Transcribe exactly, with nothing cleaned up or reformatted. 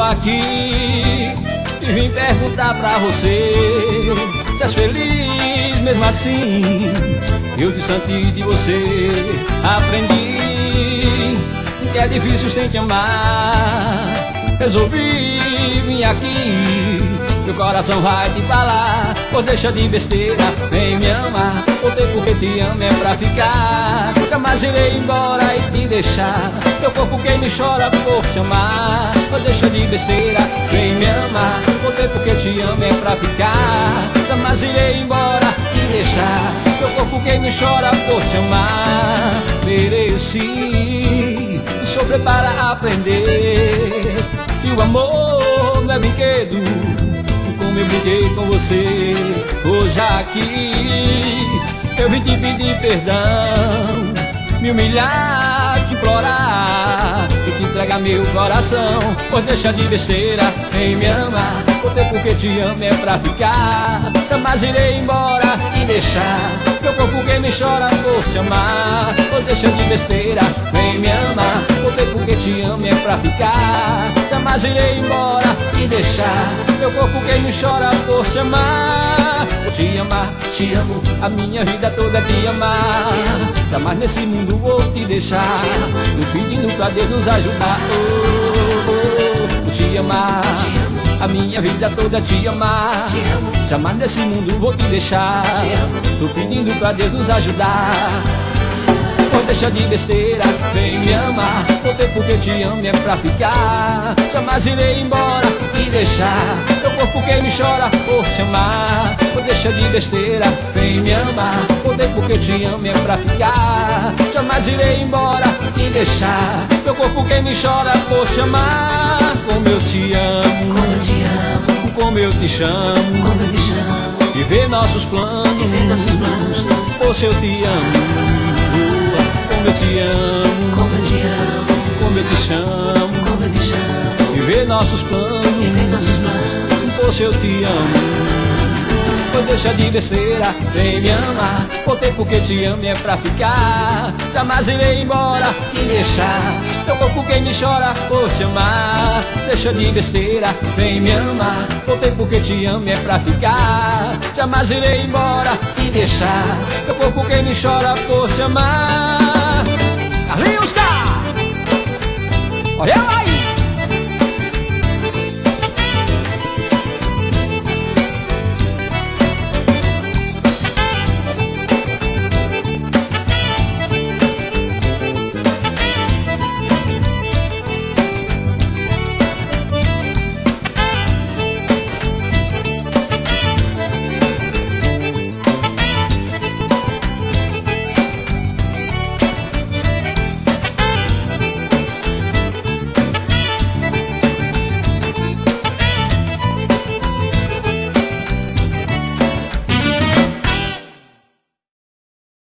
aqui e vim perguntar pra você se és feliz mesmo assim. Eu disse antes de você aprendi que é difícil sem te amar. Resolvi vir aqui, meu coração vai te falar. Pois deixa de besteira, vem me amar. Voltei porque te amo é pra ficar. Jamais irei embora e te deixar. Teu corpo quem me chora por te amar. Pois deixa de besteira, vem me amar. Voltei porque te amo é pra ficar. Jamais irei embora e te deixar. Teu corpo quem me chora por te amar. Mereci sofrer para aprender que o amor não é brinquedo, como eu brinquei com você. Hoje aqui eu vim te pedir perdão, me humilhar, te implorar e te entregar meu coração. Pois deixa de besteira, vem me amar. Voltei porque te amo é pra ficar. Jamais irei embora e deixar. Teu corpo quem me chora por te amar. Pois deixa de besteira, vem me amar. Voltei porque te amo é pra ficar. Jamais irei embora e deixar. Teu corpo quem me chora por te amar. Por te amar, te amo, a minha vida toda é te amar. Jamais nesse mundo vou te deixar. Eu pedindo pra Deus nos ajudar. Oh, oh, oh, te amar, a minha vida toda é te amar. Jamais nesse mundo vou te deixar. Tô pedindo pra Deus nos ajudar. Pois deixa de besteira, vem me amar. Voltei porque te amo é pra ficar. Jamais irei embora e deixar. Teu corpo quem me chora por te amar. Pois deixa de besteira, vem me amar. Voltei porque te amo é pra ficar. Jamais irei embora e deixar. Teu corpo quem me chora por te amar. Como eu te amo, Como eu te amo, como eu te chamo, como eu te chamo, viver nossos planos, viver nossos planos. poxa eu te amo. Como eu te amo, Como eu te amo, como eu te chamo, como eu te chamo, viver nossos planos, viver nossos planos. poxa eu te amo. Pois deixa de besteira, vem me amar. Voltei porque te amo é pra ficar. Jamais irei embora te deixar. Teu corpo quem me chora por te amar. Deixa de besteira, vem me amar. Voltei porque te amo é pra ficar. Jamais irei embora te deixar. Teu corpo quem me chora por te amar.